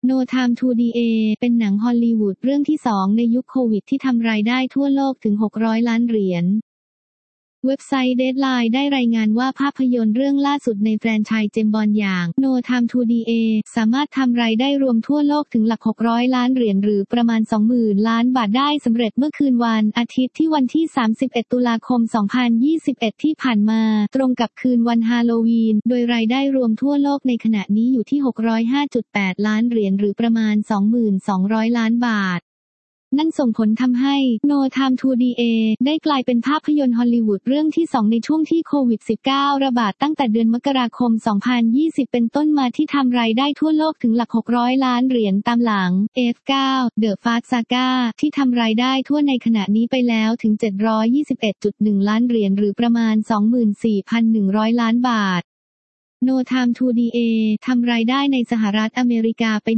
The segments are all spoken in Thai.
No Time to Die เป็นหนังฮอลลีวูดเรื่องที่2ในยุคโควิดที่ทำรายได้ทั่วโลกถึง$600 ล้านเว็บไซต์ Deadline ได้รายงานว่าภาพยนตร์เรื่องล่าสุดในแฟรนไชส์เจมส์บอนด์อย่าง No Time to Die สามารถทำรายได้รวมทั่วโลกถึงหลัก$600 ล้านหรือประมาณ 20,000 ล้านบาทได้สำเร็จเมื่อคืนวันอาทิตย์ที่วันที่31 ตุลาคม 2021 ที่ผ่านมาตรงกับคืนวันฮาโลวีนโดยรายได้รวมทั่วโลกในขณะนี้อยู่ที่$605.8 ล้านหรือประมาณ 2,200 ล้านบาทนั่นส่งผลทำให้ No Time to Die ได้กลายเป็นภาพยนตร์ฮอลลีวูดเรื่องที่2ในช่วงที่โควิด -19 ระบาดตั้งแต่เดือนมกราคม 2020 เป็นต้นมาที่ทำรายได้ทั่วโลกถึงหลัก$600 ล้านตามหลัง F9 The Fast Saga ที่ทำรายได้ทั่วในขณะนี้ไปแล้วถึง$721.1 ล้านหรือประมาณ 24,100 ล้านบาทNo Time to Die ทำรายได้ในสหรัฐอเมริกาไป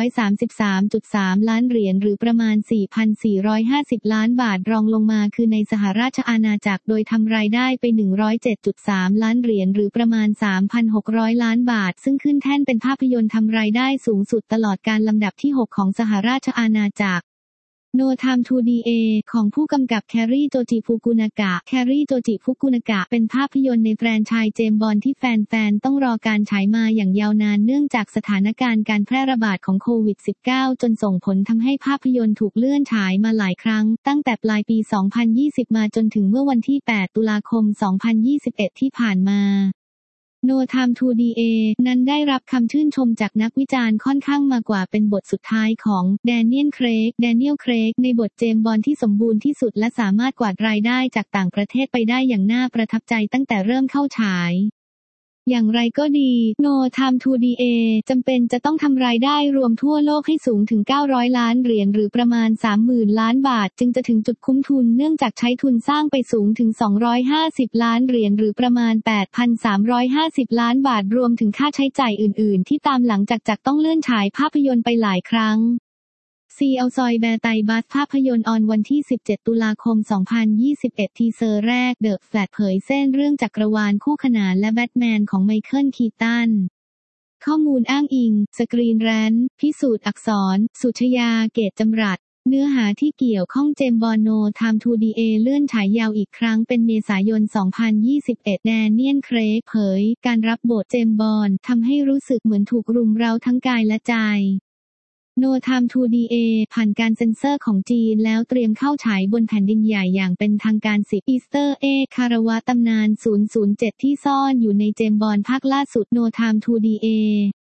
$133.3 ล้านหรือประมาณ 4,450 ล้านบาทรองลงมาคือในสหราชอาณาจักรโดยทำรายได้ไป$107.3 ล้านหรือประมาณ 3,600 ล้านบาทซึ่งขึ้นแท่นเป็นภาพยนตร์ทำรายได้สูงสุดตลอดการลำดับที่6ของสหราชอาณาจักรNo Time to Die ของผู้กำกับแครีโจจิฟุกุนากะเป็นภาพยนตร์ในแฟรนไชส์เจมส์บอนด์ที่แฟนๆต้องรอการฉายมาอย่างยาวนานเนื่องจากสถานการณ์การแพร่ระบาดของโควิด -19 จนส่งผลทำให้ภาพยนตร์ถูกเลื่อนฉายมาหลายครั้งตั้งแต่ปลายปี 2020 มาจนถึงเมื่อวันที่ 8 ตุลาคม 2021 ที่ผ่านมาNo Time to Die นั้นได้รับคำชื่นชมจากนักวิจารณ์ค่อนข้างมากว่าเป็นบทสุดท้ายของแดเนียล เครกในบทเจมส์บอนด์ที่สมบูรณ์ที่สุดและสามารถกวาดรายได้จากต่างประเทศไปได้อย่างน่าประทับใจตั้งแต่เริ่มเข้าฉายอย่างไรก็ดี No Time to Die จำเป็นจะต้องทำรายได้รวมทั่วโลกให้สูงถึง$900 ล้านหรือประมาณ 30,000 ล้านบาทจึงจะถึงจุดคุ้มทุนเนื่องจากใช้ทุนสร้างไปสูงถึง$250 ล้านหรือประมาณ 8,350 ล้านบาทรวมถึงค่าใช้จ่ายอื่นๆที่ตามหลังจากต้องเลื่อนฉายภาพยนตร์ไปหลายครั้งซีเอาซอยแบร์ไตบัสภาพยนตร์ออนวันที่17 ตุลาคม 2021ทีเซอร์แรกเดอะแฟลชเผยเส้นเรื่องจักรวาลคู่ขนานและแบทแมนของไมเคิล คีตันข้อมูลอ้างอิงสกรีนแรนท์พิสูจน์อักษรสุชยาเกตจำรัดเนื้อหาที่เกี่ยวข้องเจมส์บอนด์ No Time to Die เลื่อนฉายยาวอีกครั้งเป็นเมษายน 2021แดเนียล เครกเผยการรับบทเจมส์บอนด์ทำให้รู้สึกเหมือนถูกรุมเร้าทั้งกายและใจNo Time to Die ผ่านการเซ็นเซอร์ของจีนแล้วเตรียมเข้าฉายบนแผ่นดินใหญ่อย่างเป็นทางการ10อีสเตอร์คาราวะตำนาน007ที่ซ่อนอยู่ในเจมส์บอนด์ภาคล่าสุด No Time to Die